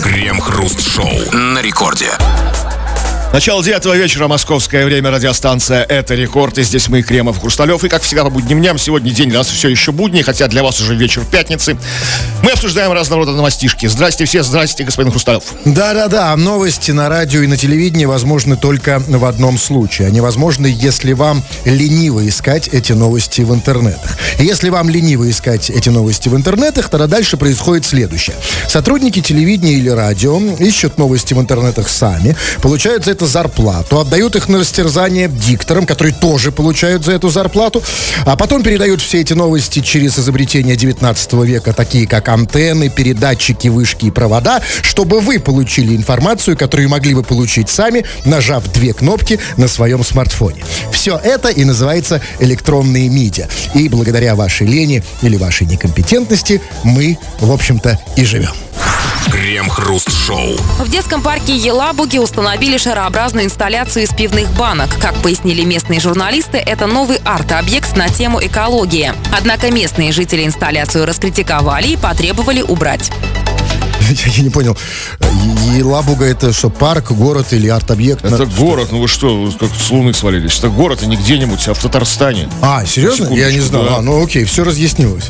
Крем-хруст-шоу на рекорде. Начало 9 вечера, московское время, радиостанция «Это рекорд». И здесь мы, Кремов, Хрусталев. И, как всегда, по будним дням, сегодня день для нас все еще будний, хотя для вас уже вечер пятницы. Мы обсуждаем разного рода новостишки. Здрасте все, здрасте, господин Хрусталев. Да-да-да, новости на радио и на телевидении возможны только в одном случае. Они возможны, если вам лениво искать эти новости в интернетах. И если вам лениво искать эти новости в интернетах, тогда дальше происходит следующее. Сотрудники телевидения или радио ищут новости в интернетах сами, получают за это зарплату, отдают их на растерзание дикторам, которые тоже получают за эту зарплату, а потом передают все эти новости через изобретения 19 века, такие как антенны, передатчики, вышки и провода, чтобы вы получили информацию, которую могли бы получить сами, нажав 2 кнопки на своем смартфоне. Все это и называется электронные медиа. И благодаря вашей лени или вашей некомпетентности мы, в общем-то, и живем. Крем-хруст-шоу. В детском парке Елабуги установили шарообразную инсталляцию из пивных банок. Как пояснили местные журналисты, это новый арт-объект на тему экологии. Однако местные жители инсталляцию раскритиковали и потребовали убрать. Я не понял. Елабуга — это что, парк, город или арт-объект? Это город, ну вы что, как с Луны свалились? Это город, и не где-нибудь, а в Татарстане. А, серьезно? Я не знал. Да. Ну окей, все разъяснилось.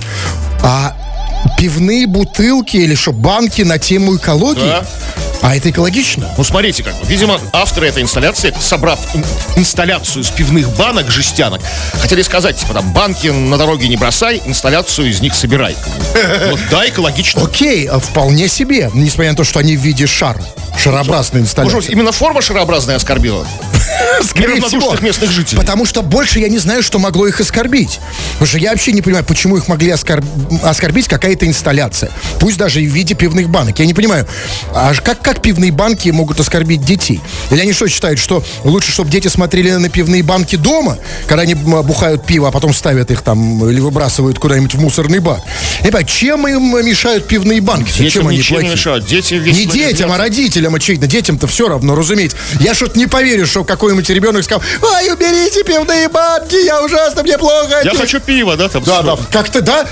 А пивные бутылки или что, банки на тему экологии? Да. А это экологично? Ну, смотрите как. Видимо, авторы этой инсталляции, собрав инсталляцию из пивных банок, жестянок, хотели сказать, типа, там, банки на дороге не бросай, инсталляцию из них собирай. Вот, да, экологично. Окей, вполне себе. Несмотря на то, что они в виде шара. Шарообразная инсталляция. Может, именно форма шарообразная оскорбила? Скорее всего. Местных жителей. Потому что больше я не знаю, что могло их оскорбить. Потому что я вообще не понимаю, почему их могли оскорбить какая-то инсталляция. Пусть даже и в виде пивных банок. Я не понимаю, а как пивные банки могут оскорбить детей? Или они что считают, что лучше, чтобы дети смотрели на пивные банки дома, когда они бухают пиво, а потом ставят их там или выбрасывают куда-нибудь в мусорный бак? Я понимаю, чем им мешают пивные банки? Детям Чем они ничем плохие? не мешают. Дети Не детям, а родителям, очевидно. Детям-то все равно, разумеете. Я что-то не поверю, что какой-нибудь ребенок сказал: ой, уберите пивные банки, я ужасно, мне плохо. Я хочу пива, да? Там Да, как-то, да?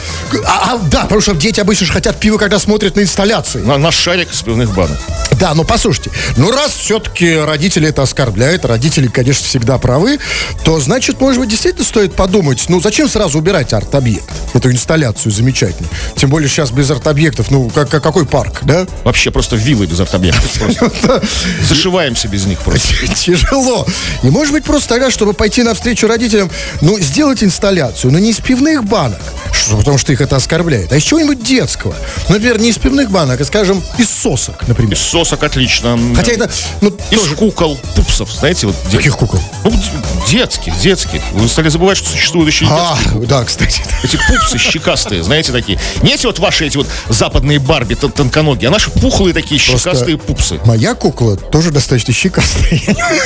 Да, потому что дети обычно же хотят пива, когда смотрят на инсталляции. Наш шарик из пивных банок. Да, но послушайте, раз все-таки родители это оскорбляют, родители, конечно, всегда правы, то, значит, может быть, действительно стоит подумать, зачем сразу убирать арт-объект, эту инсталляцию замечательную? Тем более сейчас без арт-объектов, какой парк, да? Вообще просто виллы без арт-объектов. Зашиваемся без них просто. Тяжело. И, может быть, просто тогда, чтобы пойти навстречу родителям, сделать инсталляцию, но не из пивных банок, потому что их это оскорбляет, а из чего-нибудь детского. Например, не из пивных банок, а, скажем, из сосок, например. Из сосок отлично. Хотя это, из тоже... кукол, пупсов, знаете, вот. Каких кукол? Детских. Вы стали забывать, что существуют еще и детские. Да, кстати. Эти пупсы щекастые, знаете, такие. Не эти вот ваши эти вот западные Барби тонконогие, а наши пухлые такие щекастые пупсы. Моя кукла тоже достаточно щекастая.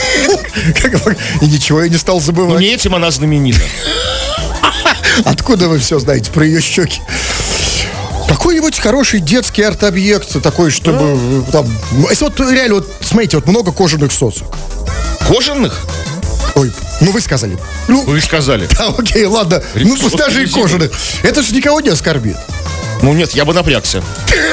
И ничего я не стал забывать. Не этим она знаменита. Откуда вы все знаете про ее щеки? Какой-нибудь хороший детский арт-объект такой, чтобы там... Если вот реально, смотрите, много кожаных сосок. Кожаных? Ой, вы сказали. Вы сказали. Да, окей, ладно. Пусть даже и кожаных. Это же никого не оскорбит. Нет, я бы напрягся.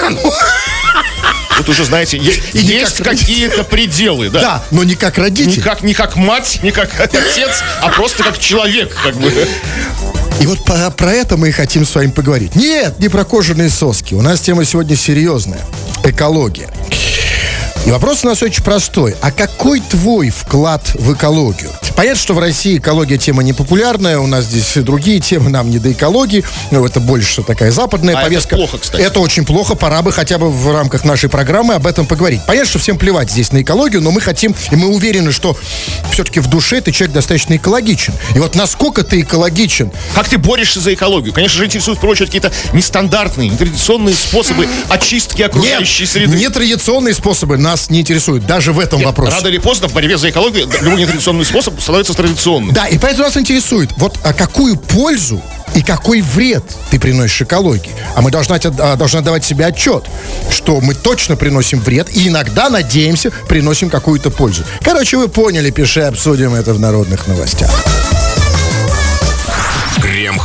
Тут уже, знаете, есть какие-то пределы, да? Да, но не как родитель. Не как мать, не как отец, а просто как человек, как бы. И вот про это мы и хотим с вами поговорить. Нет, не про кожаные соски. У нас тема сегодня серьезная. Экология. И вопрос у нас очень простой. А какой твой вклад в экологию? Понятно, что в России экология тема непопулярная. У нас здесь другие темы, нам не до экологии. Это больше такая западная повестка. Это плохо, кстати. Это очень плохо. Пора бы хотя бы в рамках нашей программы об этом поговорить. Понятно, что всем плевать здесь на экологию, но мы хотим, и мы уверены, что все-таки в душе ты человек достаточно экологичен. И вот насколько ты экологичен? Как ты борешься за экологию? Конечно же, интересуют, в первую очередь, какие-то нестандартные, нетрадиционные способы очистки окружающей среды. Нетрадиционные способы нас не интересуют, даже в этом вопросе. Рано или поздно в борьбе за экологию любой нетрадиционный способ становится традиционным. Да, и поэтому нас интересует, какую пользу и какой вред ты приносишь экологии. А мы должны отдавать себе отчет, что мы точно приносим вред и иногда, надеемся, приносим какую-то пользу. Короче, вы поняли, пиши, обсудим это в народных новостях. Крем-хруст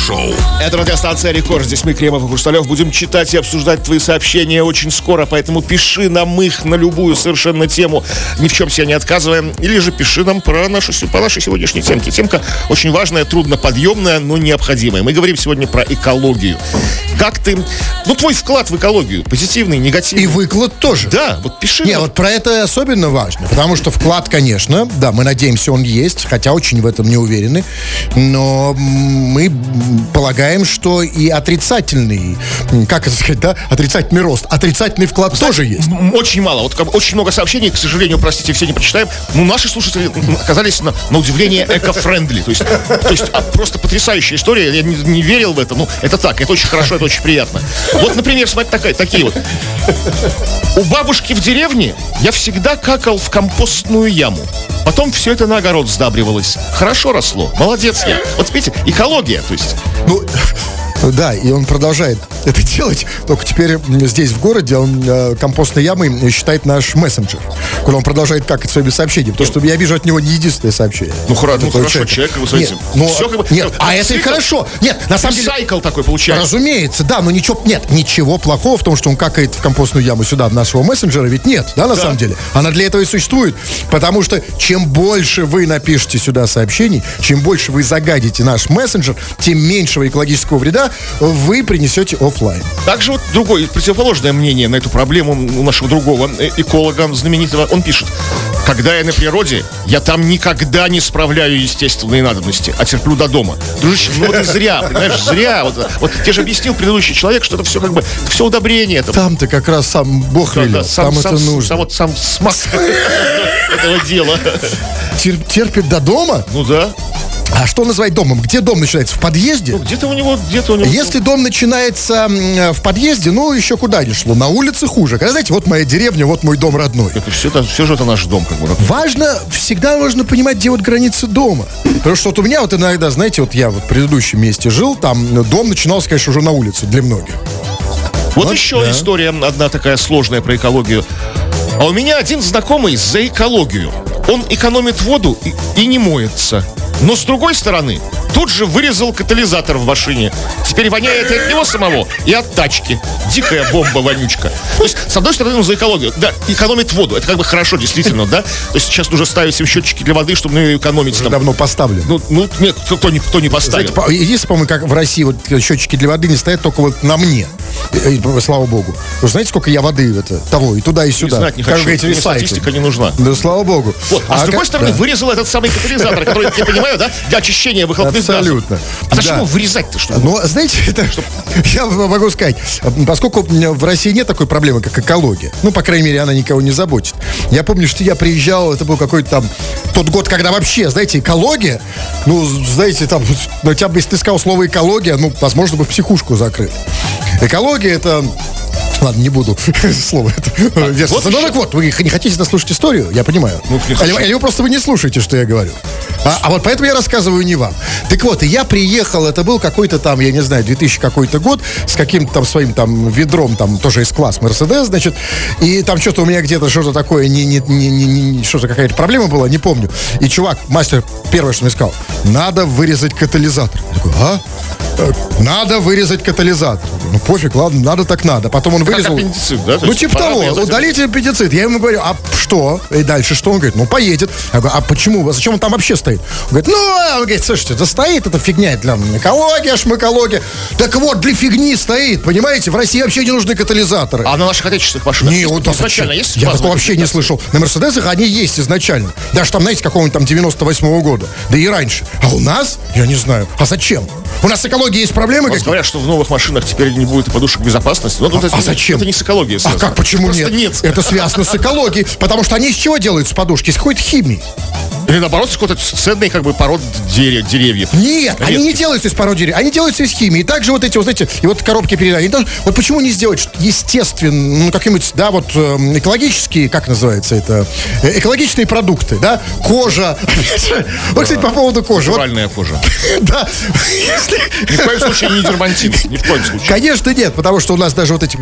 Шоу. Это радиостанция «Рекорд». Здесь мы, Кремов и Хрусталев, будем читать и обсуждать твои сообщения очень скоро. Поэтому пиши нам их на любую совершенно тему. Ни в чем себе не отказываем. Или же пиши нам по нашей сегодняшней темке. Темка очень важная, трудноподъемная, но необходимая. Мы говорим сегодня про экологию. Как ты... твой вклад в экологию. Позитивный, негативный. И выклад тоже. Да, вот пиши. Не, вот про это особенно важно. Потому что вклад, конечно, да, мы надеемся, он есть. Хотя очень в этом не уверены. Но мы полагаем, что и отрицательный, как это сказать, да, отрицательный рост, отрицательный вклад тоже есть. Очень мало. Очень много сообщений, к сожалению, простите, все не прочитаем. Но наши слушатели оказались на удивление эко-френдли. То есть просто потрясающая история. Я не верил в это. Это так, это очень хорошо, это очень приятно. Вот, например, смотри, такие вот. У бабушки в деревне я всегда какал в компостную яму. Потом все это на огород сдабривалось. Хорошо росло. Молодец я. Вот видите, экология, то есть. Да, и он продолжает это делать, только теперь здесь, в городе, он компостной ямой считает наш мессенджер, куда он продолжает какать своими сообщениями, потому что я вижу от него не единственное сообщение. Хорошо, человек его нет, это и хорошо. Нет, на самом деле... Сайкл такой получается. Разумеется, да, но ничего плохого в том, что он какает в компостную яму сюда нашего мессенджера, ведь нет, да, на самом деле. Она для этого и существует, потому что чем больше вы напишете сюда сообщений, чем больше вы загадите наш мессенджер, тем меньшего экологического вреда вы принесете офлайн. Также вот другое, противоположное мнение на эту проблему у нашего другого эколога знаменитого. Он пишет: когда я на природе, я там никогда не справляю естественные надобности, а терплю до дома. Дружище, это зря, понимаешь, зря. Вот тебе же объяснил предыдущий человек, что это все все удобрение. Там-то как раз сам Бог велел, там это нужно. Сам смак этого дела. Терпит до дома? Ну да. А что называть домом? Где дом начинается? В подъезде? Где-то у него. Если дом начинается в подъезде, еще куда ни шло. На улице хуже. Когда, знаете, вот моя деревня, вот мой дом родной. Все же это наш дом, как бы. Всегда важно понимать, где вот границы дома. Потому что у меня иногда, знаете, я в предыдущем месте жил, там дом начинался, конечно, уже на улице для многих. Вот еще история одна такая сложная про экологию. А у меня один знакомый за экологию. Он экономит воду и не моется. Но с другой стороны, тут же вырезал катализатор в машине. Теперь воняет и от него самого, и от тачки. Дикая бомба-вонючка. То есть, с одной стороны, он за экологию. Да, экономит воду. Это хорошо, действительно, да? То есть сейчас нужно ставить им счетчики для воды, чтобы ее экономить. Уже давно поставлен. Нет, кто не поставил. Знаете, единственное, по-моему, как в России счетчики для воды не стоят только на мне. Слава богу. Вы знаете, сколько я воды того, и туда, и сюда. Знать не хочу. Мне статистика не нужна. Да, слава богу. С другой стороны, вырезал этот самый катализатор, который, я понимаю, да, для очищения выхлопных газов. Абсолютно. А зачем его вырезать-то, что ли? Знаете, я могу сказать, поскольку в России нет такой проблемы, как экология, по крайней мере, она никого не заботит. Я помню, что я приезжал, это был какой-то там тот год, когда вообще, знаете, экология, знаете, там, если ты сказал слово экология, возможно, бы в психушку закрыли. Экология — это... Ладно, не буду слово это вот, вы не хотите дослушать историю, я понимаю. Или вы не слушаете, что я говорю. А вот поэтому я рассказываю не вам. Так вот, и я приехал, это был какой-то там, я не знаю, 2000 какой-то год, с каким-то там своим там ведром, там тоже из класс Мерседес, значит, и там что-то у меня где-то что-то такое, что-то какая-то проблема была, не помню. И чувак, мастер, первое, что мне сказал: надо вырезать катализатор. Я такой: надо вырезать катализатор. Пофиг, ладно, надо так надо. Потом он вырезал. Аппендицит, да? Типа того, удалите аппендицит. Я ему говорю: а что? И дальше что? Он говорит: поедет. Я говорю: а почему? А зачем он там вообще стоит? Он говорит: слушайте, это стоит, это фигня для экология, шмэкология. Так вот, для фигни стоит, понимаете? В России вообще не нужны катализаторы. А на наших отечественных машинах изначально есть? Я такого вообще не слышал. На Мерседесах они есть изначально. Даже там, знаете, какого-нибудь там 98-го года. Да и раньше. А у нас? Я не знаю. А зачем? У нас с экологией есть проблемы какие-то? Говорят, что в новых машинах теперь не будет подушек безопасности. Зачем? Это не с экологией связано. А как, почему нет? Это связано с экологией. Потому что они из чего делаются подушки? Из какой-то химии. Или наоборот, с какой-то ценной пород деревьев. Нет, они не делаются из пород деревьев, они делаются из химии. И также вот эти, знаете, и вот коробки передач. Вот почему не сделать естественно, какие-нибудь, да, вот экологические, как называется это, экологичные продукты, да, кожа. Вот, кстати, по поводу кожи. Натуральная кожа. Да. Ни в коем случае не дермантин. Ни в коем случае. Конечно, нет, потому что у нас даже вот эти...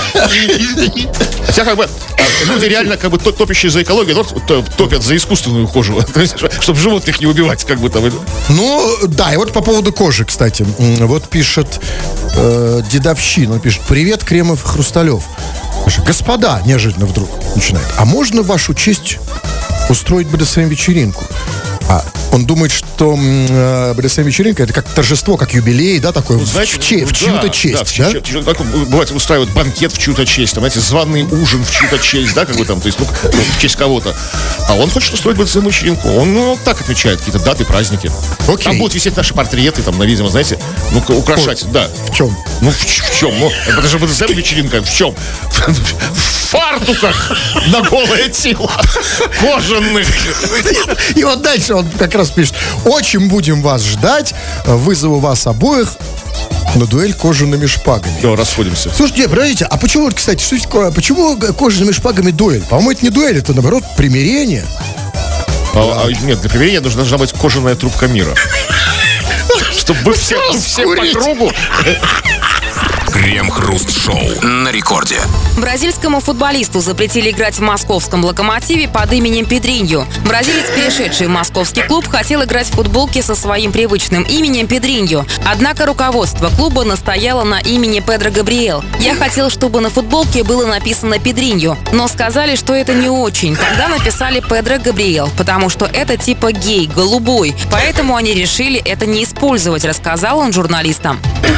Хотя люди реально топящие за экологию, топят за искусственную кожу, чтобы животных не убивать, как бы там. Ну, да, и вот по поводу кожи, кстати. Вот пишет Дедовщина, он пишет: привет, Кремов и Хрусталев. Господа, неожиданно вдруг начинает: а можно в вашу честь устроить БДСМ-вечеринку? А он думает, что БДСМ-вечеринка это как торжество, как юбилей, да, такой, ну, знаете, в чью-то честь. Да, как бывает, устраивают банкет в чью-то честь, там, знаете, званый ужин в чью-то честь, да, как бы там, то есть, в честь кого-то. А он хочет устроить БДСМ-вечеринку. Он так отмечает какие-то даты, праздники. Окей. Там будут висеть наши портреты, там, на, видимо, знаете, украшать, да. В чем? Ну, в чем? Ну, это же БДСМ-вечеринка. В чем? В фартуках на голое тело. Кожаных. И вот дальше он как раз пишет: очень будем вас ждать, вызову вас обоих на дуэль кожаными шпагами. Да, расходимся. Слушайте, подождите, а почему, кстати, почему кожаными шпагами дуэль? По-моему, это не дуэль, это, наоборот, примирение. Нет, для примирения должна быть кожаная трубка мира. Чтобы все по кругу. Крем-хруст-шоу на рекорде. Бразильскому футболисту запретили играть в московском «Локомотиве» под именем Педриньо. Бразилец, перешедший в московский клуб, хотел играть в футболке со своим привычным именем Педриньо. Однако руководство клуба настояло на имени Педро Габриэл. Я хотел, чтобы на футболке было написано Педриньо, но сказали, что это не очень. Тогда написали Педро Габриэл, потому что это типа гей, голубой. Поэтому они решили это не использовать, рассказал он журналистам.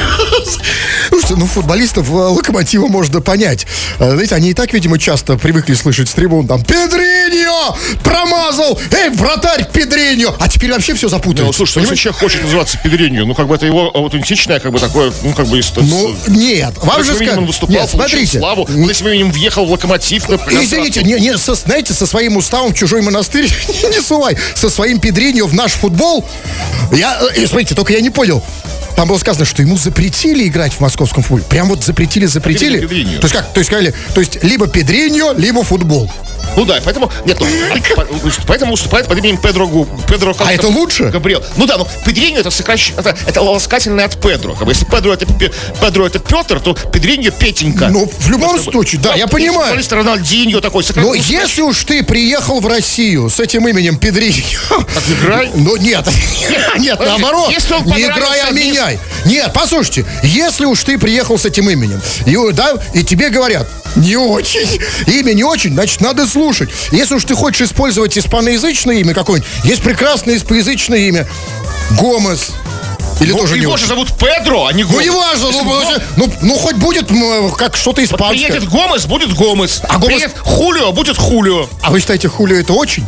Слушайте, ну футболистов «Локомотива» можно понять. Знаете, они и так, видимо, часто привыкли слышать с трибун там: Педриньо! Промазал! Эй, вратарь Педриньо! А теперь вообще все запутали. Ну, слушай, если человек хочет называться Педриньо, ну, как бы это его аутентичное, как бы такое, ну, как бы... Ну, нет, вам же сказали... Он выступал, нет, смотрите. Славу, он этим именем въехал в «Локомотив», например. Извините, знаете, со своим уставом в чужой монастырь не сувай. Со своим Педриньо в наш футбол. Смотрите, только я не понял. Там было сказано, что ему запретили играть в московском футболе. Прям вот запретили. То есть как? То есть сказали, либо Педриньо, либо футбол. Ну да, поэтому... Нет, поэтому выступает под именем Педро. А это лучше? Габриэл. Ну да, но Педриньо это ласкательное от Педро. Как бы, если Педро это Петр, то Педриньо Петенька. Ну, в любом случае, да, я понимаю. Футболист Рональдиньо такой. Но если уж ты приехал в Россию с этим именем Педриньо... Так играй. Ну нет, наоборот. Не играй, а меняй. Нет, послушайте, если уж ты приехал с этим именем, и тебе говорят: не очень, имя не очень, значит, надо слушать. Если уж ты хочешь использовать испаноязычное имя какое-нибудь, есть прекрасное испаноязычное имя Гомес. Или тоже не его же зовут Педро, а не Гомес. Ну, не важно, хоть будет как что-то испанское. Приедет Гомес, будет Гомес. А приедет Хулио, будет Хулио. А вы считаете, Хулио это очень?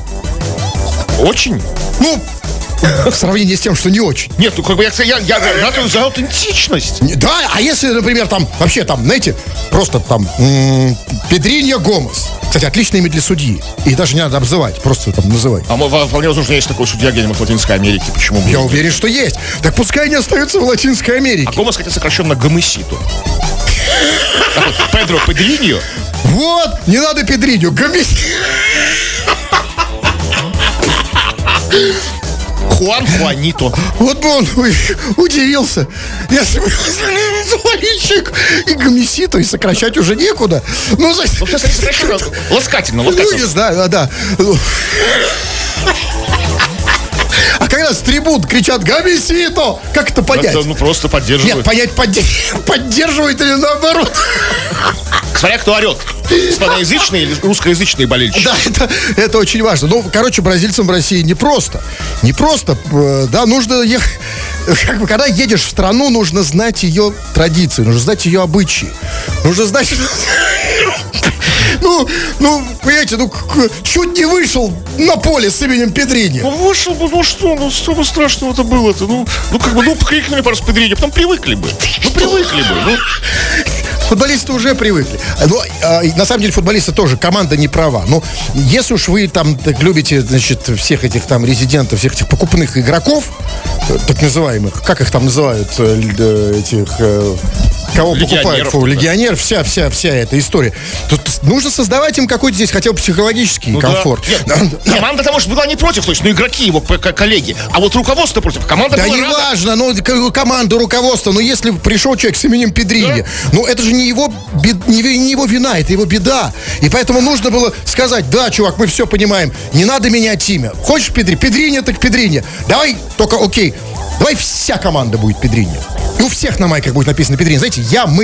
Очень? Ну, в сравнении с тем, что не очень. Нет, ну как бы я ратую за аутентичность. Да, а если, например, там, вообще там, знаете, просто там Педриньо Гомес. Кстати, отличное имя для судьи. И даже не надо обзывать, просто там называть. А вполне возможно, есть такой судья где-нибудь в Латинской Америке. Почему? Я уверен, что есть. Так пускай они остаются в Латинской Америке. А Гомес, хотя сокращенно Гомесито. Педро Педриньо. Вот, не надо Педриньо, Гомесито. Хуанито. Вот бы он удивился, если бы звонильщик и Гомесито, и сокращать уже некуда. Ну, ласкательно. Ну, не знаю, да. А когда с трибун кричат «Гомесито», как это понять? Это, просто поддерживают. Нет, понять, поддерживает или наоборот. Смотря кто орет. Испаноязычные или русскоязычные болельщики. Да, это очень важно. Ну, короче, бразильцам в России непросто. Да, нужно ехать. Как бы, когда едешь в страну, нужно знать ее традиции, нужно знать ее обычаи. Нужно знать... понимаете, чуть не вышел на поле с именем Педриньо. Ну, вышел бы, что бы страшного-то было-то? Крикнули просто Педриньо, потом привыкли бы. Футболисты уже привыкли. Но, на самом деле, футболисты тоже, команда не права. Но если уж вы там так любите, значит, всех этих там резидентов, всех этих покупных игроков, так называемых, как их там называют, этих Кого Легионеров покупают? туда. Легионер, вся эта история. Тут нужно создавать им какой-то здесь хотя бы психологический комфорт. Команда, потому что была не против, то есть, игроки его коллеги. А вот руководство против. Команда Да была не рада. важно, команда, руководство, но если пришел человек с именем Педриньи, это же не его вина, это его беда. И поэтому нужно было сказать: да, чувак, мы все понимаем, не надо менять имя. Хочешь Педринья, так Педринья. Давай, только окей, давай вся команда будет Педринья. И у всех на майках будет написано Педринья. Знаете,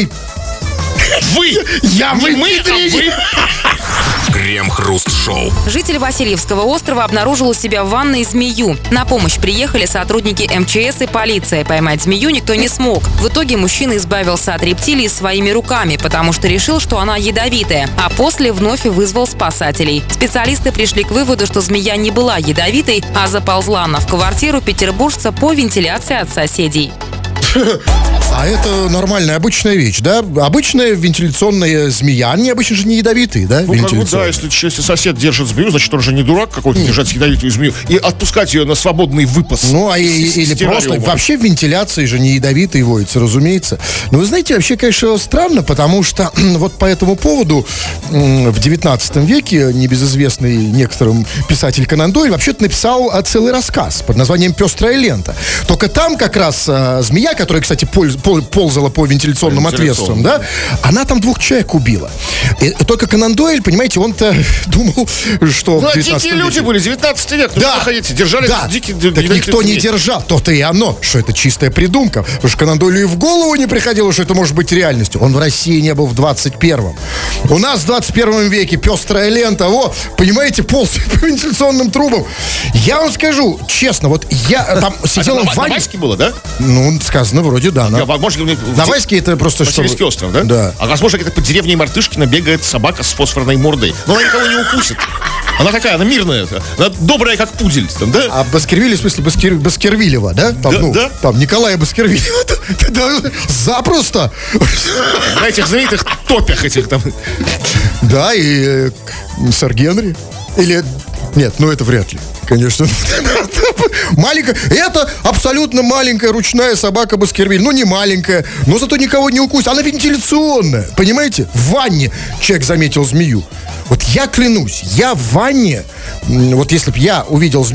Вы! Не мы, а вы! Крем-хруст-шоу. Житель Васильевского острова обнаружил у себя в ванной змею. На помощь приехали сотрудники МЧС и полиция. Поймать змею никто не смог. В итоге мужчина избавился от рептилии своими руками, потому что решил, что она ядовитая. А после вновь вызвал спасателей. Специалисты пришли к выводу, что змея не была ядовитой, а заползла она в квартиру петербуржца по вентиляции от соседей. А это нормальная, обычная вещь, да? Обычная вентиляционная змея. Они обычно же не ядовитые, да? Ну, как бы, да, если сосед держит змею, значит, он же не дурак какой-то держать ядовитую змею и отпускать ее на свободный выпас. Ну, или просто... Вообще в вентиляции же не ядовитые водятся, разумеется. Но вы знаете, вообще, конечно, странно, потому что вот по этому поводу в 19 веке небезызвестный некоторым писатель Конан Дойль вообще-то написал целый рассказ под названием «Пестрая лента». Только там как раз змея, которая, кстати, ползала по вентиляционным отверстиям, да, она там 2 человек убила. И только Конан Дойль, понимаете, он-то думал, что в 19 дикие люди были, 19 век. Ну, да, ходите, держали дикие... Так никто не держал. То-то и оно, что это чистая придумка. Потому что Конан Дойлю и в голову не приходило, что это может быть реальностью. Он в России не был в 21-м. У нас в 21 веке пестрая лента. Понимаете, полз по вентиляционным трубам. Я вам скажу, честно, вот я там сидел в ванне. На Ваське было, да? Ну, сказано вроде, да. На Ваське это просто что... Васильевский остров, да? Да. А возможно, где-то по деревне Мартышкина бегает собака с фосфорной мордой. Но она никого не укусит. Она такая, она мирная. Она добрая, как пудель. Там, да? А Баскервилли, в смысле Баскервилева, да? Там, да. Там Николая Баскервилева. Запросто. На этих знаменитых топях этих там. Да, и сэр Генри. Или... Нет, это вряд ли, конечно. Маленькая, это абсолютно маленькая ручная собака Баскервиль. Ну, не маленькая, но зато никого не укусит. Она вентиляционная, понимаете? В ванне человек заметил змею. Вот я клянусь, я в ванне, вот если бы я увидел,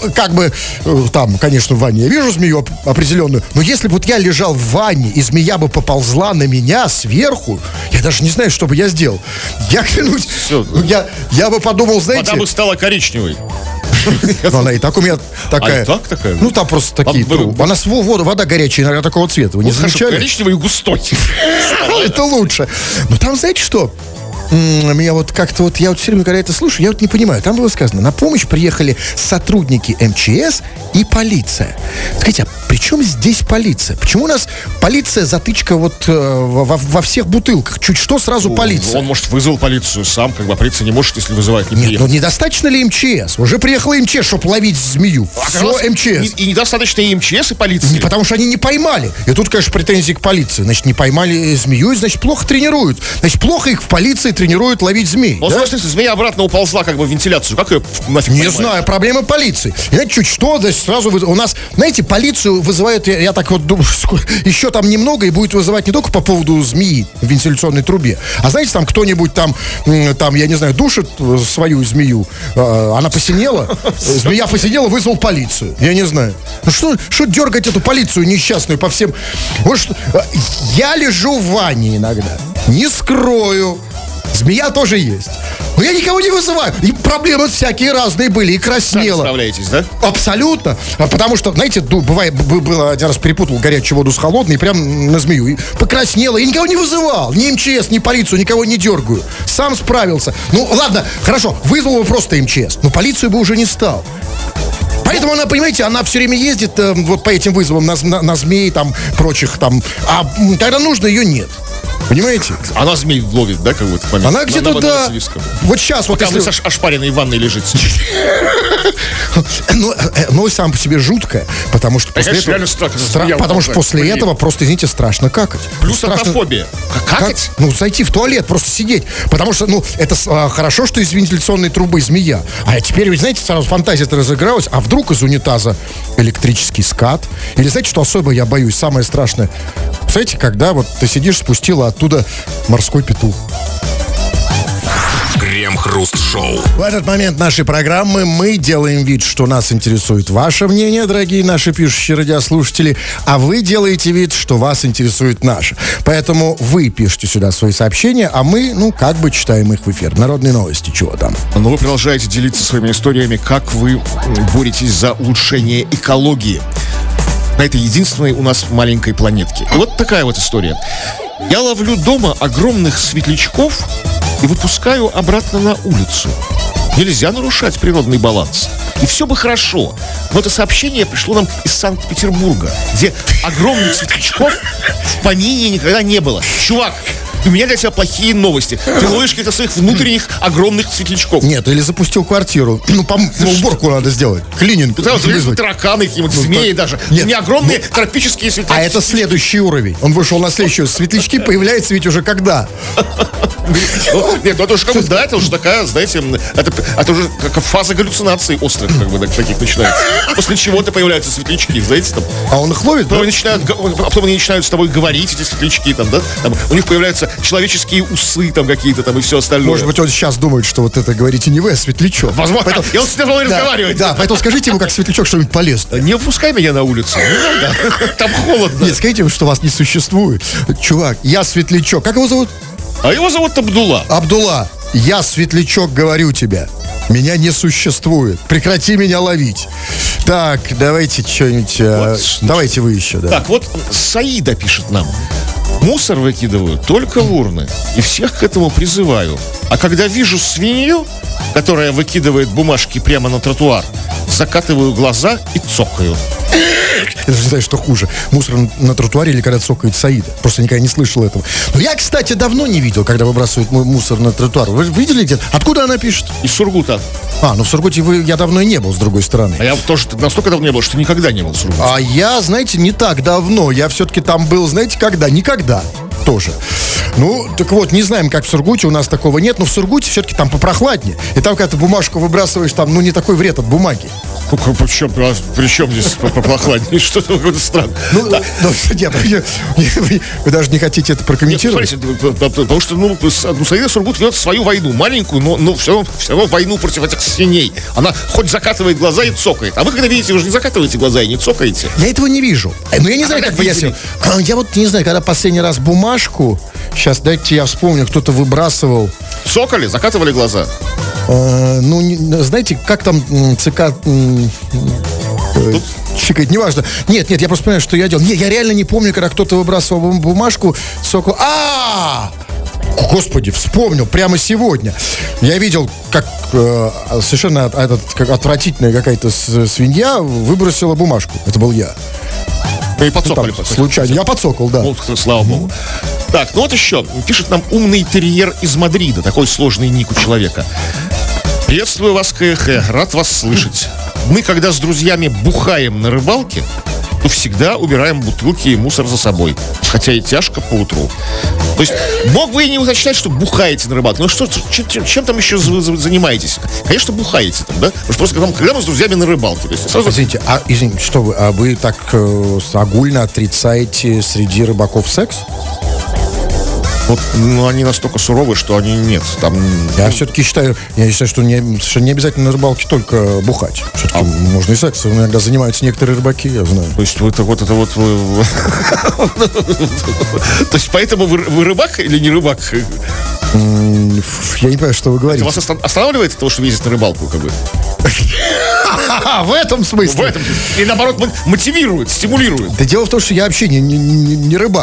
там, конечно, в ванне я вижу змею определенную, но если бы вот я лежал в ванне, и змея бы поползла на меня сверху, я даже не знаю, что бы я сделал. Я клянусь, я бы подумал, знаете... Вода бы стала коричневой. Но она и так у меня такая. А и так такая? Ну, там просто такие трубы. Она вода горячая, иногда такого цвета. Вы не замечали? Коричневый и густой. Это лучше. Но там, знаете что? Меня вот как-то вот, я вот все время, когда это слушаю, я вот не понимаю. Там было сказано, на помощь приехали сотрудники МЧС и полиция. Скажите, а при чем здесь полиция? Почему у нас полиция затычка вот во всех бутылках? Чуть что, сразу полиция. Он, может, вызвал полицию сам, полиция не может, если вызывает, не Нет, приехал. ну недостаточно ли МЧС? Уже приехала МЧС, чтобы ловить змею. Все МЧС. И недостаточно и МЧС, и полиции. Не потому что они не поймали. И тут, конечно, претензии к полиции. Значит, не поймали змею, значит, плохо тренируют. Значит, плохо их в полиции тренируют ловить змей. Ну, да? если змея обратно уползла в вентиляцию, как ее нафиг Не поймаешь? знаю, проблема полиции. И знаете, чуть что, значит, сразу у нас, знаете, полицию вызывают, я так вот думаю, еще там немного, и будет вызывать не только по поводу змеи в вентиляционной трубе, а знаете, там кто-нибудь там, я не знаю, душит свою змею, она посинела, змея посинела, вызвал полицию. Я не знаю. Ну что дергать эту полицию несчастную по всем... Может, я лежу в ванне иногда, не скрою. Змея тоже есть. Но я никого не вызываю. И проблемы всякие разные были. И краснело. Сами справляетесь, да? Абсолютно. Потому что, знаете, бывает, было один раз перепутал горячую воду с холодной, прям на змею. И покраснело. Я никого не вызывал. Ни МЧС, ни полицию, никого не дергаю. Сам справился. Ну, ладно, хорошо, вызвал бы просто МЧС. Но полицию бы уже не стал. Поэтому она, понимаете, она все время ездит вот по этим вызовам на змей, там, прочих, там. А когда нужно, ее нет. Понимаете? Она змей ловит, да, как в этот момент? Она где-то, да. Вот сейчас вот Пока вы с ошпаренной в ванной лежите. Новость сама по себе жуткая, потому что после Конечно, этого... реально страшно. Потому что после этого просто, извините, страшно какать. Плюс акрофобия. Какать? Зайти в туалет, просто сидеть. Потому что, это хорошо, что из вентиляционной трубы змея. А теперь, ведь, знаете, сразу фантазия-то разыгралась, а вдруг из унитаза электрический скат? Или знаете, что особо я боюсь? Самое страшное. Представляете, когда вот ты сидишь, спустила оттуда морской петух. Крем-хруст-шоу. В этот момент нашей программы мы делаем вид, что нас интересует ваше мнение, дорогие наши пишущие радиослушатели, а вы делаете вид, что вас интересует наше. Поэтому вы пишите сюда свои сообщения, а мы, как бы читаем их в эфир. Народные новости, чего там. Но вы продолжаете делиться своими историями, как вы боретесь за улучшение экологии на этой единственной у нас маленькой планетке. И вот такая вот история. Я ловлю дома огромных светлячков и выпускаю обратно на улицу. Нельзя нарушать природный баланс. И все бы хорошо. Но это сообщение пришло нам из Санкт-Петербурга, где огромных светлячков в помине никогда не было. Чувак, у меня для тебя плохие новости. Ты ловишь каких-то своих внутренних огромных светлячков. Нет, или запустил квартиру. Уборку надо сделать. Клининг вызвать. Тараканы какие-то, змеи даже. Нет. Не огромные тропические светлячки. А это следующий уровень. Он вышел на следующий. Светлячки появляются ведь уже когда? Нет, это уже это уже такая, знаете, это уже как фаза галлюцинаций острых, таких начинается. После чего-то появляются светлячки, знаете, там. А он их ловит? Потом они начинают с тобой говорить, эти светлячки, там, да? Там, у них появляются человеческие усы, там, какие-то, там, и все остальное. Может быть, он сейчас думает, что вот это говорите не вы, а светлячок. Возможно. Поэтому, и он с тобой разговаривает. Да, поэтому скажите ему, как светлячок, что-нибудь полезное. Не выпускай меня на улицу. Там холодно. Нет, скажите ему, что вас не существует. Чувак, я светлячок. Как его зовут? А его зовут Абдулла. Абдулла, я светлячок, говорю тебе. Меня не существует. Прекрати меня ловить. Так, давайте что-нибудь... давайте вы еще, да. Так, вот Саида пишет нам. Мусор выкидываю только в урны. И всех к этому призываю. А когда вижу свинью, которая выкидывает бумажки прямо на тротуар, закатываю глаза и цокаю. Я даже не знаю, что хуже. Мусор на тротуаре или когда цокает Саида. Просто никогда не слышал этого. Но я, кстати, давно не видел, когда выбрасывают мусор на тротуар. Вы видели где-то? Откуда она пишет? Из Сургута. В Сургуте я давно и не был, с другой стороны. А я тоже настолько давно не был, что никогда не был в Сургуте. А я, знаете, не так давно. Я все-таки там был, знаете, когда? Никогда. Тоже. Так вот, не знаем, как в Сургуте, у нас такого нет, но в Сургуте все-таки там попрохладнее. И там, когда ты бумажку выбрасываешь, там, не такой вред от бумаги. При чем здесь попрохладнее? Что-то какое-то странное. Вы даже не хотите это прокомментировать? Потому что, Саида Сургут ведет свою войну, маленькую, но все равно войну против этих свиней. Она хоть закатывает глаза и цокает. А вы, когда видите, вы же не закатываете глаза и не цокаете. Я этого не вижу. Но я не знаю, как бы я себе... Я вот не знаю, когда последний раз бумажку... Сейчас, дайте я вспомню, кто-то выбрасывал... Цокали? Закатывали глаза? Знаете, как там ЦК... Чикает, неважно. Нет, я просто понимаю, что я делал. Я реально не помню, когда кто-то выбрасывал бумажку, цокал... Господи, вспомнил, прямо сегодня. Я видел, как совершенно отвратительная какая-то свинья выбросила бумажку. Это был я. И подцокали. Случайно. Я подцокал, да. Слава богу. Так, вот еще. Пишет нам умный терьер из Мадрида. Такой сложный ник у человека. Приветствую вас, КХ. Рад вас слышать. Мы, когда с друзьями бухаем на рыбалке, то всегда убираем бутылки и мусор за собой. Хотя и тяжко по утру. То есть, мог бы и не уточнять, что бухаете на рыбалке. Чем там еще занимаетесь? Конечно, бухаете там, да? Просто когда мы с друзьями на рыбалке. То есть, сразу... Извините, что вы так огульно отрицаете среди рыбаков секс? Они настолько суровы, что они нет. Там... Я считаю, что не обязательно на рыбалке только бухать. Все-таки можно и сексом. Иногда занимаются некоторые рыбаки, я знаю. То есть То есть поэтому вы рыбак или не рыбак? Я не понимаю, что вы говорите. Вас останавливает то, что вы ездите на рыбалку, как бы? В этом смысле. И наоборот, мотивирует, стимулирует. Да дело в том, что я вообще не рыбак.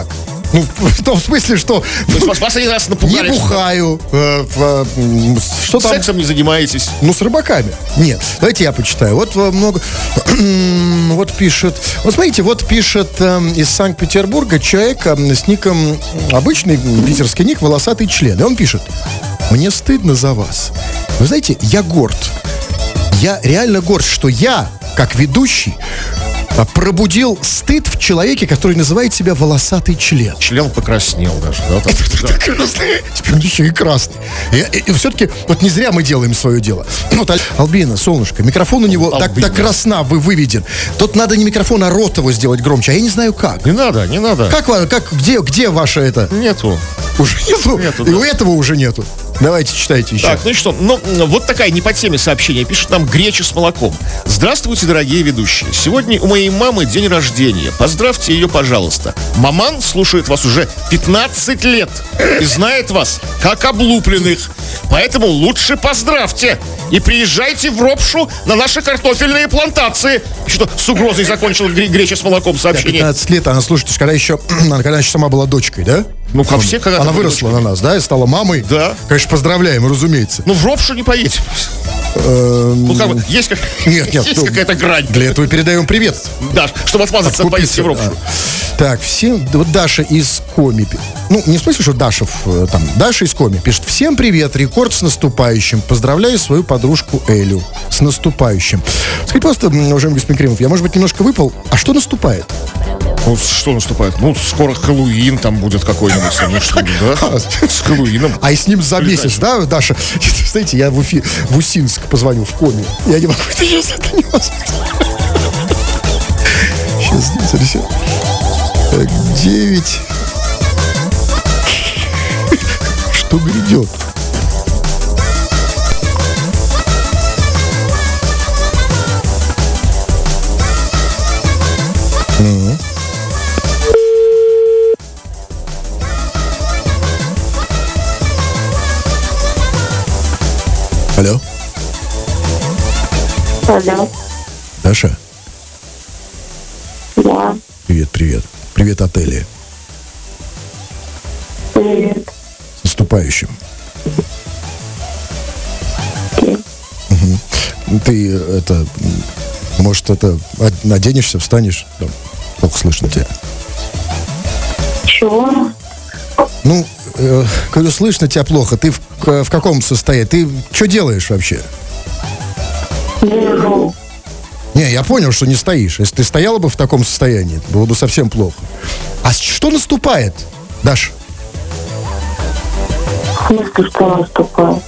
Ну, в том смысле, что То есть вас один раз напугали. не бухаю. Что там? Сексом не занимаетесь. Ну, с рыбаками. Нет. Давайте я почитаю. Вот много... Вот пишет... Вот смотрите, вот пишет из Санкт-Петербурга человек с ником... Обычный питерский ник «Волосатый член». И он пишет: мне стыдно за вас. Вы знаете, я горд. Я реально горд, что я, как ведущий, пробудил стыд в человеке, который называет себя «волосатый член». Член покраснел даже. Да, так, Красный. Теперь он еще и красный. И все-таки, вот не зря мы делаем свое дело. Вот Альбина, солнышко, микрофон у него так красно выведен. Тут надо не микрофон, а рот его сделать громче. А я не знаю как. Не надо, не надо. Где ваше это? Нету. Уже нету? Нету, И да. у этого уже нету. Давайте, читайте еще. Так, ну и что? Ну, вот такая не по теме сообщение. Пишет нам Греча с молоком. Здравствуйте, дорогие ведущие. Сегодня у моей мамы день рождения. Поздравьте ее, пожалуйста. Маман слушает вас уже 15 лет и знает вас как облупленных. Поэтому лучше поздравьте и приезжайте в Ропшу на наши картофельные плантации. Что с угрозой закончил Греча с молоком сообщение. 15 лет она слушает, когда она еще сама была дочкой, да? Ну, как все когда-то Она были выросла дочками. на нас, да, и стала мамой. Да. Конечно, поздравляем, разумеется. Ну, в Ропшу не поедем. Ну, как бы, есть, Нет, есть ну, какая-то грань. Для этого передаем привет. Да, чтобы отмазаться от поездки в Ропшу. Так, всем... Вот Даша из Коми. Ну, не в смысле, что Даша там. Даша из Коми пишет: всем привет, рекорд с наступающим. Поздравляю свою подружку Элю с наступающим. Скажите, просто, уважаемый господин Кремов, я, может быть, немножко выпал. А что наступает? Ну, что наступает? Ну, скоро Хэллоуин там будет какой-нибудь, конечно, да? С Хэллоуином. А и с ним за месяц, да, Даша? Знаете, я в Усинск позвоню, в Коми. Я не могу, это невозможно. Сейчас, 9. Что грядет? Алло, Алло, Даша? да, Привет. Привет, отели. привет. С наступающим. Ты это, может, это наденешься, встанешь? Там, плохо слышно тебя. Чего? Ну, когда слышно тебя плохо, ты в каком состоянии? Ты что делаешь вообще? Лежу. Не, я понял, что не стоишь. Если ты стояла бы в таком состоянии, было бы совсем плохо. А что наступает, Даш? В смысле, что наступает?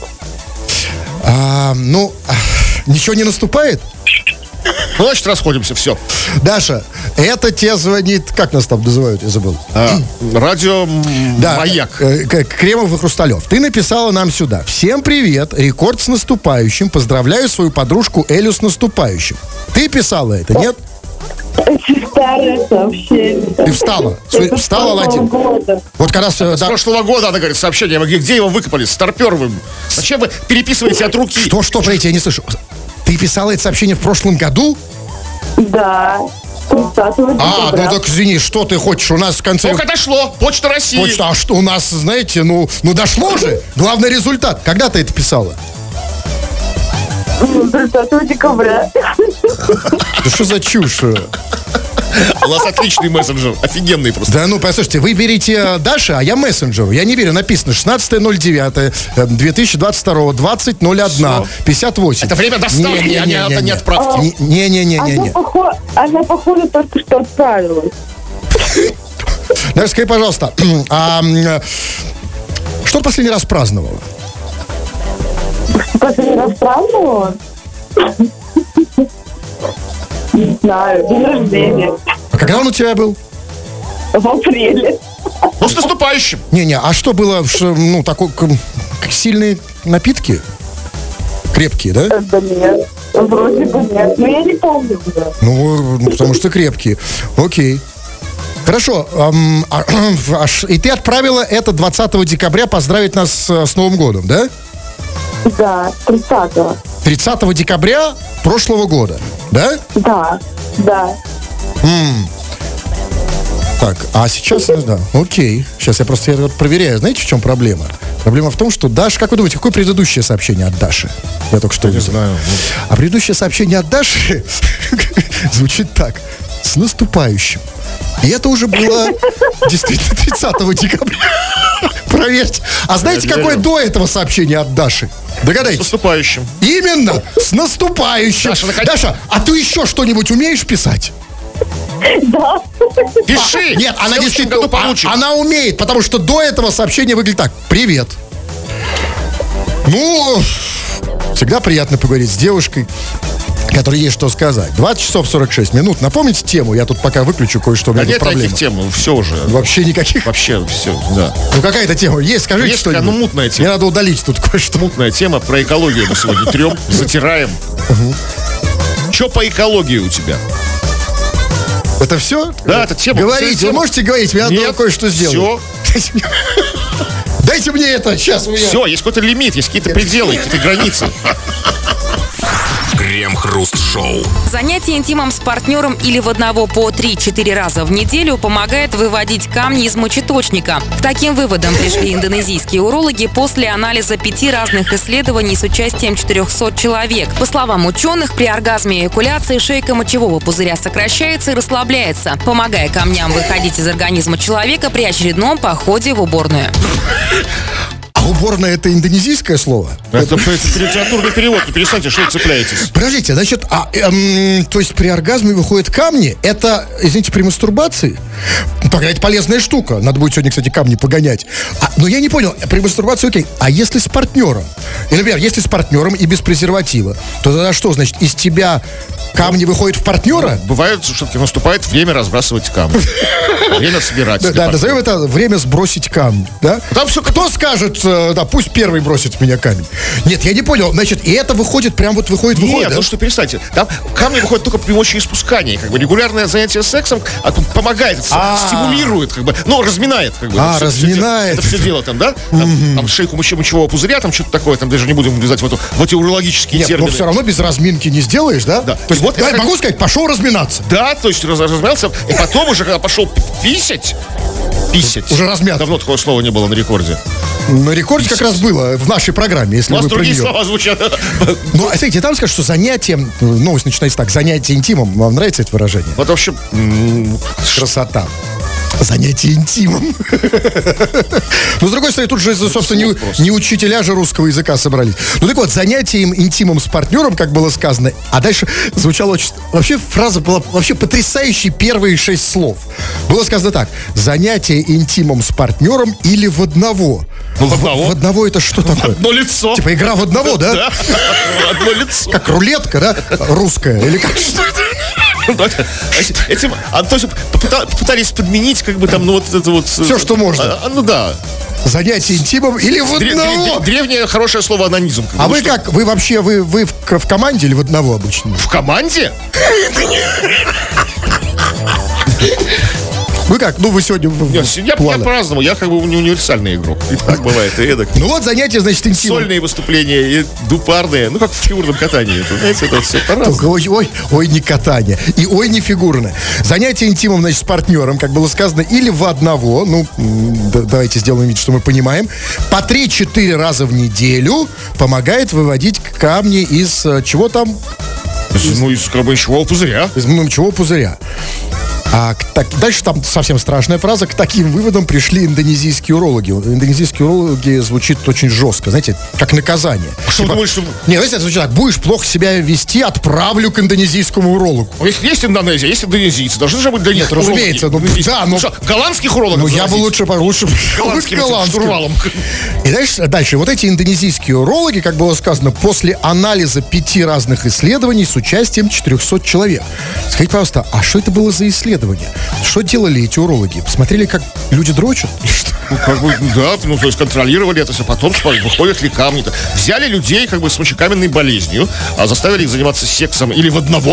Ничего не наступает? Ну, значит, расходимся, все. Даша, это тебе звонит, как нас там называют, я забыл. Радио «Маяк». Кремов и Хрусталев. Ты написала нам сюда: всем привет, рекорд с наступающим, поздравляю свою подружку Элю с наступающим. Ты писала это, нет? Это старое сообщение. Ты встала? Встала, Ладин? Вот когда... С прошлого года, она говорит, сообщение. Где его выкопали? Старперовым. Зачем вы переписываете от руки? Что, подождите, я не слышу. Ты писала это сообщение в прошлом году? Да. 30 Ну декабря. так извини, что ты хочешь? У нас в конце... Только дошло. Почта России. Почта, а что у нас, знаете, ну дошло же. Главный результат. Когда ты это писала? 30 декабря. Да что за чушь? У нас отличный мессенджер. Офигенный просто. Да, послушайте, вы верите Даше, а я мессенджеру. Я не верю, написано 16.09.2022, 20.01, 58. Это время доставки, а не отправки. Не-не-не-не-не. Она, походу, только что отправилась. Даша, скажи, пожалуйста, что ты последний раз праздновала? Последний раз праздновала? Не знаю, день рождения. А когда он у тебя был? В апреле. Ну, с наступающим. Не-не, а что было, такой, как сильные напитки? Крепкие, да? Да нет, вроде бы нет. Но я не помню уже. Потому что крепкие. Окей. Хорошо. И ты отправила это 20 декабря поздравить нас с Новым годом, да? Да, 30-го. 30 декабря прошлого года, да? Да. Так, а сейчас, да, окей. Сейчас я вот проверяю. Знаете, в чем проблема? Проблема в том, что Даша... Как вы думаете, какое предыдущее сообщение от Даши? Я только что Не увидел. знаю. А предыдущее сообщение от Даши звучит так. С наступающим. И это уже было действительно 30 декабря. Проверьте. А знаете, Я какое верю. до этого сообщение от Даши? С Догадайтесь. наступающим. Именно, с наступающим. Даша, а ты еще что-нибудь умеешь писать? Да. Пиши! Нет, она В следующем действительно, году получим. она умеет, потому что до этого сообщение выглядит так. Привет. Ну, всегда приятно поговорить с девушкой, которой есть что сказать. 20 часов 46 минут. Напомните тему, я тут пока выключу кое-что, у меня Да тут нет проблема. таких тем, все уже. Вообще никаких. Вообще все, да. Ну, какая-то тема есть, скажите Есть такая, что-нибудь. ну, мутная тема. Мне надо удалить тут кое-что. Мутная тема, про экологию мы сегодня трем, затираем. Че по экологии у тебя? Это все? Да, это тема. Говорите, Тема. вы можете говорить, мне надо кое-что сделать. Все, Дайте мне это, сейчас у меня. все, есть какой-то лимит, есть какие-то пределы, какие-то границы. Крем-хруст-шоу. Занятие интимом с партнером или в одного по 3-4 раза в неделю помогает выводить камни из мочеточника. К таким выводам пришли индонезийские урологи после анализа 5 разных исследований с участием 400 человек. По словам ученых, при оргазме и эякуляции шейка мочевого пузыря сокращается и расслабляется, помогая камням выходить из организма человека при очередном походе в уборную. А уборная — это индонезийское слово? Это литературный перевод, не перестаньте, что вы цепляетесь. Подождите, значит, то есть при оргазме выходят камни, это, извините, при мастурбации? Тогда это полезная штука. Надо будет сегодня, кстати, камни погонять. Но я не понял, при мастурбации окей. А если с партнером? И, например, если с партнером и без презерватива, то тогда что, значит, из тебя камни выходят в партнера? Бывает, что все-таки наступает время разбрасывать камни. Время собирать. Да, назовем это время сбросить камни, да? Там все Кто скажет, да, пусть первый бросит в меня камень? Нет, я не понял, значит, и это выходит, прям вот выходит, Нет, да? ну что, перестаньте. Там камни выходят только при мочеиспускании. Как бы регулярное занятие сексом помогает, стимулирует, как бы, ну, разминает. Как бы, разминает. Это все дело там, да? Там шейку мочевого пузыря, там что-то такое, там даже не будем влезать в эти урологические Нет, термины. но все равно без разминки не сделаешь, да? Да. То есть, Вот давай, это- могу сказать, пошел разминаться. Да, то есть размялся, и потом уже, когда пошел писать, Уже размят. Давно такого слова не было на рекорде. На рекорде как раз было в нашей программе, если У нас вы про другие нее. слова звучат. Ну, а смотрите, там скажут, что занятие, новость начинается так, занятие интимом. Вам нравится это выражение? Вот, в общем, Красота. Занятие интимом. Но, с другой стороны, тут же, собственно, не учителя же русского языка собрались. Ну, так вот, занятием интимом с партнером, как было сказано, а дальше звучало очень... Вообще, фраза была вообще потрясающей, первые 6 слов. Было сказано так. Занятие интимом с партнером или в одного. Ну, в одного. В одного это что такое? одно лицо. Типа игра в одного, да? Да, одно лицо. Как рулетка, да? Русская. Или как что это? Этим, то есть попытались подменить, как бы там, ну вот это вот... Все, что можно. Ну да. Занятие интимом или в одного? Древнее хорошее слово анонизм. А вы как? Вы вообще, вы в команде или в одного обычно? В команде? Вы как? Ну, вы сегодня Я по-разному, я как бы не универсальный игрок. И так бывает, и эдак. Ну вот занятие, значит, интимом. Сольные выступления и дупарные, ну как в фигурном катании. Это, знаете, это все по-разному. Только ой, не катание. И ой, не фигурное. Занятие интимом, значит, с партнером, как было сказано, или в одного, ну, давайте сделаем вид, что мы понимаем, по 3-4 раза в неделю помогает выводить камни из чего там? Ну, из как бы мочевого пузыря. Из мочевого пузыря. Дальше там совсем страшная фраза. К таким выводам пришли индонезийские урологи. Индонезийские урологи звучит очень жестко, знаете, как наказание. Что вы думаете, что... Не, знаете, это звучит так. Будешь плохо себя вести, отправлю к индонезийскому урологу. Есть Индонезия, есть индонезийцы. Должны же быть для них Нет, разумеется, урологи. да, но... Что, голландских урологов? Ну, я бы завозить? лучше Голландским штурвалом. И дальше, вот эти индонезийские урологи, как было сказано, после анализа 5 разных исследований с участием 400 человек. Скажите, пожалуйста, а что это было за исследование? Что делали эти урологи? Посмотрели, как люди дрочат? Ну, как бы, да, ну, то есть контролировали это все, потом выходят ли камни-то. Взяли людей, как бы, с мочекаменной болезнью, а заставили их заниматься сексом или в одного.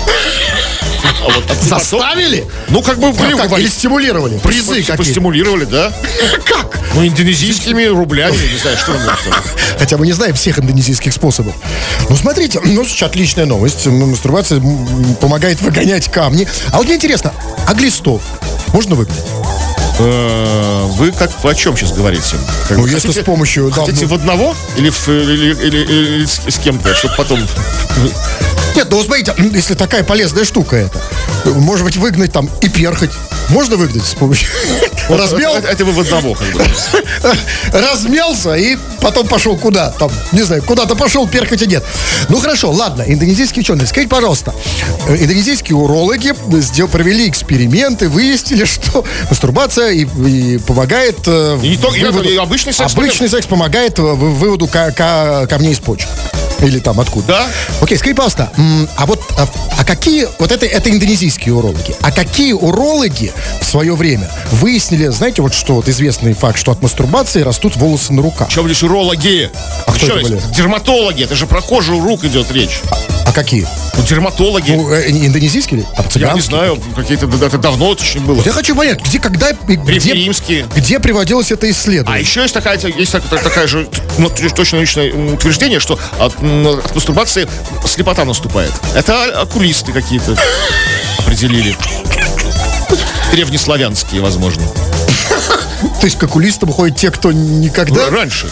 Заставили? Ну, как бы, Или стимулировали? Призы какие? Постимулировали, да. Как? Ну, индонезийскими рублями, не знаю, что там. Хотя мы не знаем всех индонезийских способов. Ну, смотрите, сейчас отличная новость. Мастурбация помогает выгонять камни. А вот мне интересно, а глистов? Можно выгнать? Вы о чем сейчас говорите? Ну, если с помощью... Хотите в одного? Или с кем-то, чтобы потом... Нет, ну, смотрите, если такая полезная штука это, может быть, выгнать там и перхоть. Можно выгнать с помощью... Размял? Это вы в одного, как бы. Размялся и потом пошел куда? Там, не знаю, куда-то пошел, перхоти нет. Ну, хорошо, ладно, индонезийские ученые. Скажите, пожалуйста, индонезийские урологи провели эксперименты, выяснили, что мастурбация и помогает... Обычный секс. Обычный секс помогает выводу камней из почек. Или там откуда? Да. Окей, скажи, пожалуйста, а какие, вот это индонезийские урологи, а какие урологи в свое время выяснили, знаете, вот что, вот известный факт, что от мастурбации растут волосы на руках? Что, здесь урологи? А кто это были? Дерматологи, это же про кожу рук идет речь. А какие? Ну, дерматологи. Ну, индонезийские ли? Я не знаю, какие-то, это давно очень было. Вот я хочу понять, где, когда, древнеримские. Где приводилось это А исследование? еще есть такая же, точно научное утверждение, что от мастурбации слепота наступает. Это окулисты какие-то определили. Древнеславянские, возможно. То есть к окулистам ходят те, кто никогда... Раньше.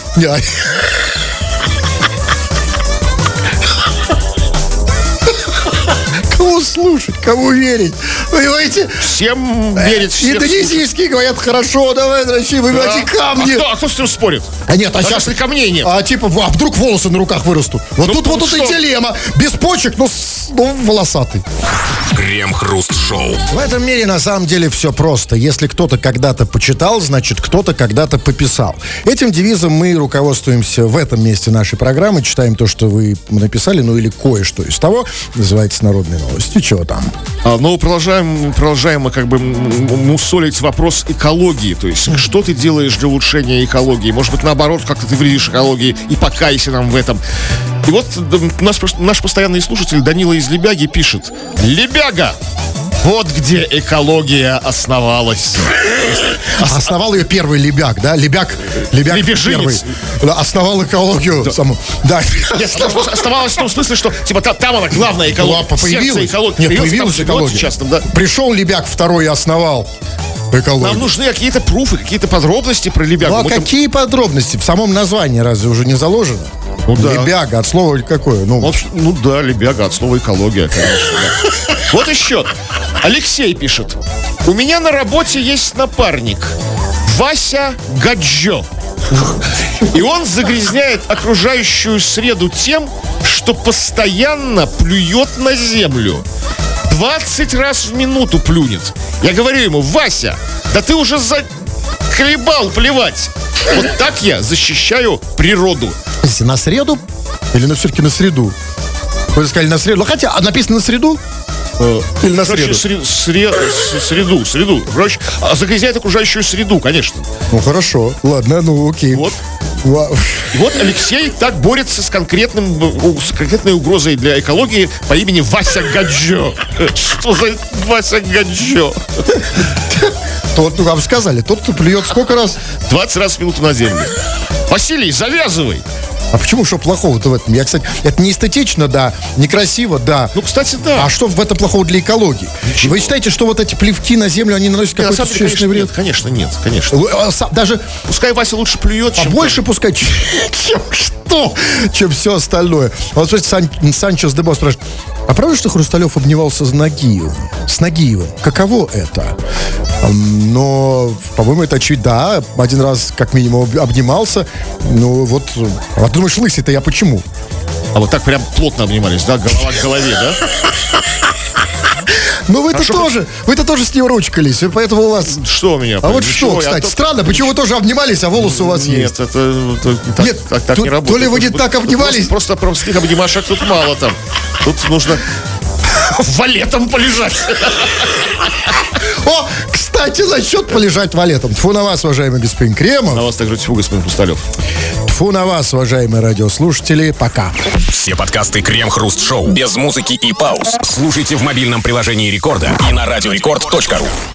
Кого слушать, кому верить? Понимаете? Всем верить, всех индонезийские говорят, хорошо, давай, дрочи, выбивайте камни. А кто с этим спорит? А нет, а сейчас... Если камней нет. А типа, вдруг волосы на руках вырастут? Вот тут вот и дилемма. Без почек, но волосатый. Крем-хруст-шоу. В этом мире на самом деле все просто. Если кто-то когда-то почитал, значит кто-то когда-то пописал. Этим девизом мы руководствуемся в этом месте нашей программы. Читаем то, что вы написали, ну или кое-что из того. Называется «Народные новости». Чего там? Ну, продолжаем мы как бы мусолить вопрос экологии. То есть, что ты делаешь для улучшения экологии? Может быть, наоборот, как-то ты вредишь экологии, и покайся нам в этом. И вот наш постоянный слушатель Данила из Лебяги пишет: Лебяга! Вот где экология основалась. Основал ее первый Лебяг, да? Лебяг первый. Основал экологию саму. Да. Оставалось в том смысле, что типа там она главная экология. Появилась экология. Нет, появилась экология. Часто, да. Пришел Лебяг второй и основал экологию. Нам нужны какие-то пруфы, какие-то подробности про Лебягу. Ну а какие подробности? В самом названии разве уже не заложено? Ну, да. Лебяга, от слова какое? Ну да, Лебяга, от слова экология, конечно. Да. Вот еще. Алексей пишет: у меня на работе есть напарник Вася Гаджо. И он загрязняет окружающую среду тем, что постоянно плюет на землю. 20 раз в минуту плюнет. Я говорю ему: Вася, да ты уже захлебал плевать. Вот так я защищаю природу. На среду? Или все-таки на среду? Вы сказали на среду. Хотя, написано на среду? Или на среду? Среду. Короче, загрязняет окружающую среду, конечно. Ну, хорошо. Ладно, ну, окей. Вот. Вот Алексей так борется с конкретной угрозой для экологии по имени Вася Гаджо. Что за Вася Гаджо? Тот, вам сказали, тот, кто плюет сколько раз? 20 раз в минуту на землю. Василий, завязывай. А почему, что плохого-то в этом? Я, кстати, это не эстетично, да, некрасиво, да. Ну, кстати, да. А что в этом плохого для экологии? Ничего. Вы считаете, что вот эти плевки на землю, они наносят какой-то существенный вред? Нет, конечно, нет, конечно. Даже... Пускай Вася лучше плюет, чем... Больше пускай, чем все остальное. Вот, смотрите, Санчес де Бос спрашивает: а правда, что Хрусталев обнимался с Нагиевым? Каково это? Но, по-моему, это очевидно. Да, один раз, как минимум, обнимался. Ну, вот... А ты думаешь, лысый-то я почему? А вот так прям плотно обнимались, да? Голова к голове, да? Ну, вы-то тоже с ним ручкались, поэтому у вас... Что у меня? А вот что, кстати, странно, почему вы тоже обнимались, а волосы у вас есть? Нет, это так не работает. То ли вы не так обнимались... Просто простых обнимашек тут мало там. Тут нужно валетом полежать. О, кстати, насчет полежать валетом. Тьфу на вас, уважаемый господин Кремов. На вас также тьфу, господин Хрусталев. Тьфу на вас, уважаемые радиослушатели. Пока. Все подкасты Крем-хруст-шоу без музыки и пауз слушайте в мобильном приложении Рекорда и на радиорекорд.ру.